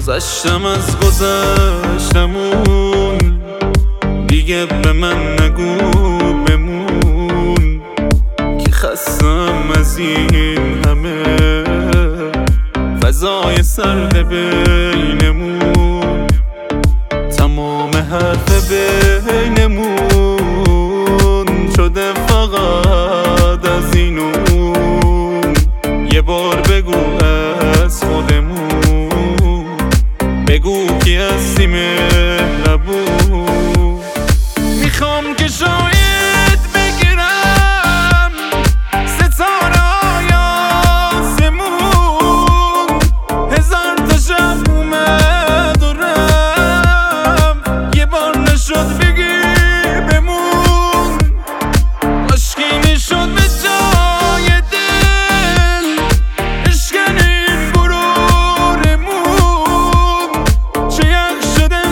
گذشتم از گذشتمون، دیگه به من نگو بمون که خستم از این همه فضای سرد بینمون. تمام حرف بینمون شده فقط از این و اون. یه بار بگو از خودمون، بگو کی هستی مهربون. میخوام که شاید بگیرم ستاره های آسمون، هزار تا شب اومد و رفت، یه بار نشد بگی بمون. عشقی میشد به جای دل، اشکن این غرورمون، چه یک شده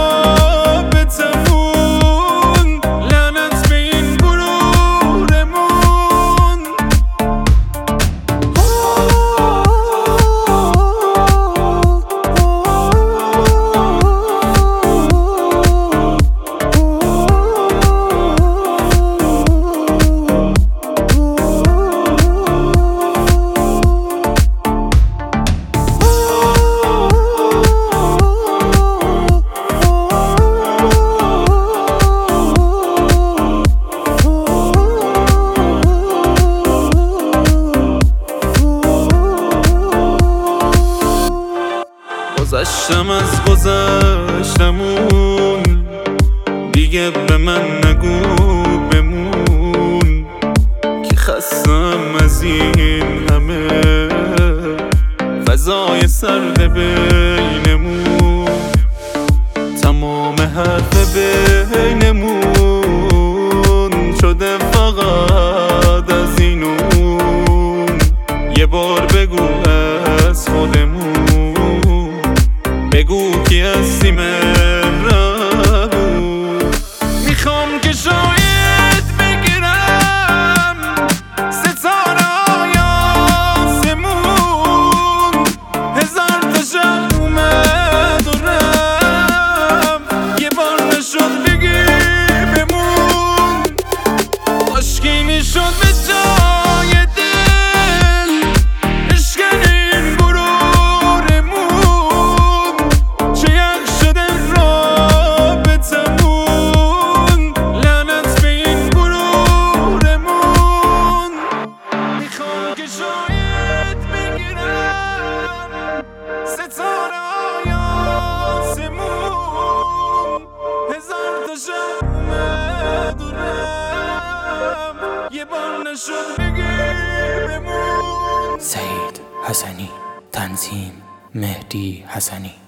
رابطمون، لعنت به این غرورمون. گذشتم از گذشتمون، دیگه به من نگو بمون که خستم از این همه فضای سرد بینمون. تمام حرف بینمون شده فقط از این و اون. یه بار بگو از خودمون، بگو کی هستی مهربون. میخوام که شاید بگیرم ستاره های آسمون، هزار تا شب اومد و رفت، یه بار نشد بگی بمون. عشقی میشد به جای دل، اشکن این غرورمون، چه یک شده رابطمون، لعنت به این غرورمون. میخوام که شاید بگیرم ستاره های آسمون، هزار تا شب اومد و رفت، یه بار نشد بگی بمون. سعید حسنی، تنظیم مهدی حسنی.